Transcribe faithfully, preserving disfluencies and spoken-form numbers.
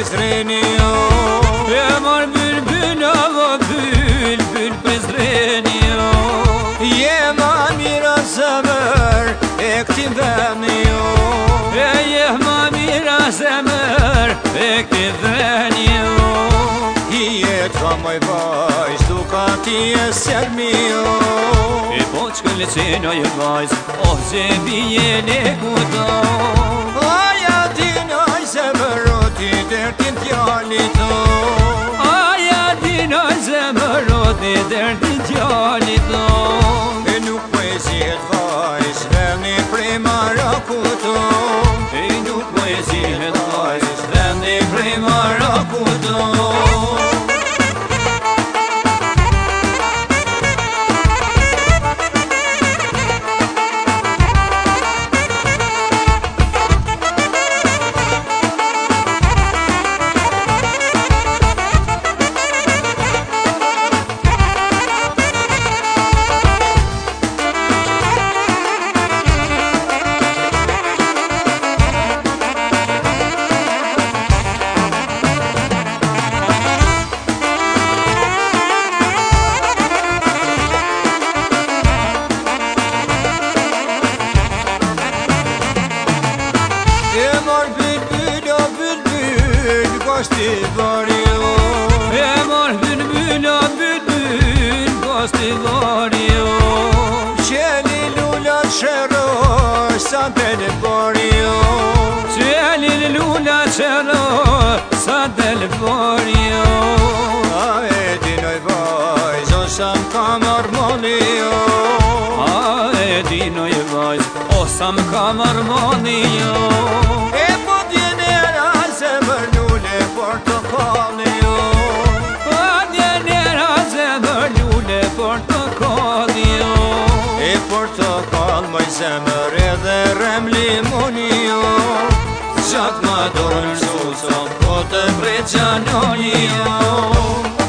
prezreni jo. E mor bülbül ava bülbül prezreni jo. Je ma mira zemër e këti veni jo. E je ma mira zemër e këti veni jo. I jetra moj vajz duka ti e sermi jo. E po qëllë qeno je vajz, oh zebi jene kudo. Aja dinoj zemër o ti dertin tjallit o. Aja dinoj zemër o ti dertin tjallit o. E nuk poezijet vajz veni prej Marakut o. E nuk poezijet vajz veni prej Marakut o. E mor bülbül o bülbül gosti vari o. E mor bülbül o bülbül gosti vari o. Qeli lula qero sa del vari o. Qeli lula qero sa del vari o. A e dinoj vajz o sa m'kam armoni o. A e dinoj vajz, o sa m'kam armoni o. E po djenera zemër lule portokalli o. A djenera zemër lule portokalli o. E portokall moj zemër edhe rem limoni o. Gjak ma dorën susëm, po të prej gjanoni o.